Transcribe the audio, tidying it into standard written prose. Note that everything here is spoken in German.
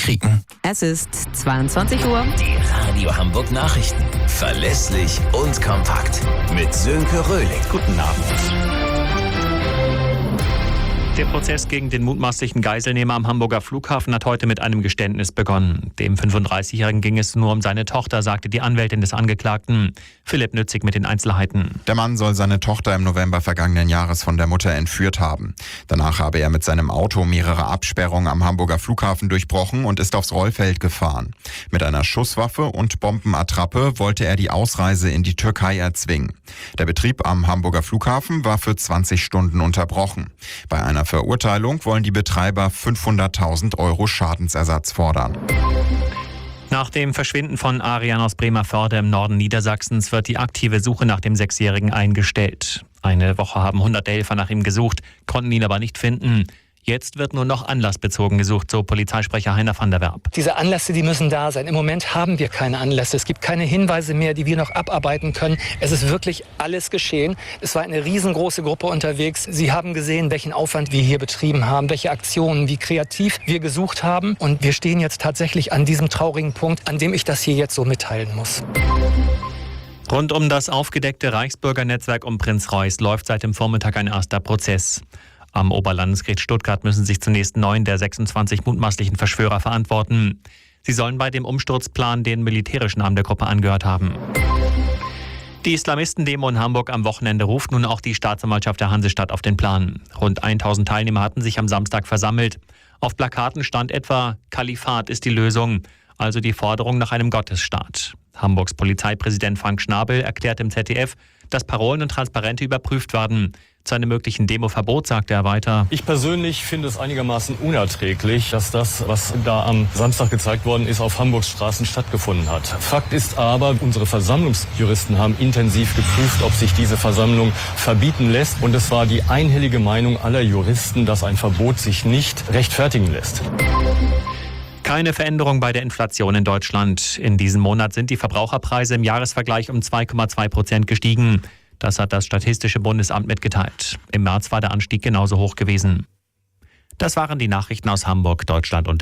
kriegen. Es ist 22 Uhr. Die Radio Hamburg Nachrichten. Verlässlich und kompakt. Mit Sönke Röhling. Guten Abend. Der Prozess gegen den mutmaßlichen Geiselnehmer am Hamburger Flughafen hat heute mit einem Geständnis begonnen. Dem 35-Jährigen ging es nur um seine Tochter, sagte die Anwältin des Angeklagten. Philipp Nützig mit den Einzelheiten. Der Mann soll seine Tochter im November vergangenen Jahres von der Mutter entführt haben. Danach habe er mit seinem Auto mehrere Absperrungen am Hamburger Flughafen durchbrochen und ist aufs Rollfeld gefahren. Mit einer Schusswaffe und Bombenattrappe wollte er die Ausreise in die Türkei erzwingen. Der Betrieb am Hamburger Flughafen war für 20 Stunden unterbrochen. Bei einer Verurteilung wollen die Betreiber 500.000 € Schadensersatz fordern. Nach dem Verschwinden von Arian aus Bremervörde im Norden Niedersachsens wird die aktive Suche nach dem Sechsjährigen eingestellt. Eine Woche haben hunderte Helfer nach ihm gesucht, konnten ihn aber nicht finden. Jetzt wird nur noch anlassbezogen gesucht, so Polizeisprecher Heiner van der Werb. Diese Anlässe, die müssen da sein. Im Moment haben wir keine Anlässe. Es gibt keine Hinweise mehr, die wir noch abarbeiten können. Es ist wirklich alles geschehen. Es war eine riesengroße Gruppe unterwegs. Sie haben gesehen, welchen Aufwand wir hier betrieben haben, welche Aktionen, wie kreativ wir gesucht haben. Und wir stehen jetzt tatsächlich an diesem traurigen Punkt, an dem ich das hier jetzt so mitteilen muss. Rund um das aufgedeckte Reichsbürgernetzwerk um Prinz Reuß läuft seit dem Vormittag ein erster Prozess. Am Oberlandesgericht Stuttgart müssen sich zunächst 9 der 26 mutmaßlichen Verschwörer verantworten. Sie sollen bei dem Umsturzplan den militärischen Arm der Gruppe angehört haben. Die Islamisten-Demo in Hamburg am Wochenende ruft nun auch die Staatsanwaltschaft der Hansestadt auf den Plan. Rund 1000 Teilnehmer hatten sich am Samstag versammelt. Auf Plakaten stand etwa: Kalifat ist die Lösung, also die Forderung nach einem Gottesstaat. Hamburgs Polizeipräsident Frank Schnabel erklärt im ZDF, dass Parolen und Transparente überprüft werden. Zu einem möglichen Demoverbot sagte er weiter: Ich persönlich finde es einigermaßen unerträglich, dass das, was da am Samstag gezeigt worden ist, auf Hamburgs Straßen stattgefunden hat. Fakt ist aber, unsere Versammlungsjuristen haben intensiv geprüft, ob sich diese Versammlung verbieten lässt. Und es war die einhellige Meinung aller Juristen, dass ein Verbot sich nicht rechtfertigen lässt. Keine Veränderung bei der Inflation in Deutschland. In diesem Monat sind die Verbraucherpreise im Jahresvergleich um 2,2% gestiegen. Das hat das Statistische Bundesamt mitgeteilt. Im März war der Anstieg genauso hoch gewesen. Das waren die Nachrichten aus Hamburg, Deutschland und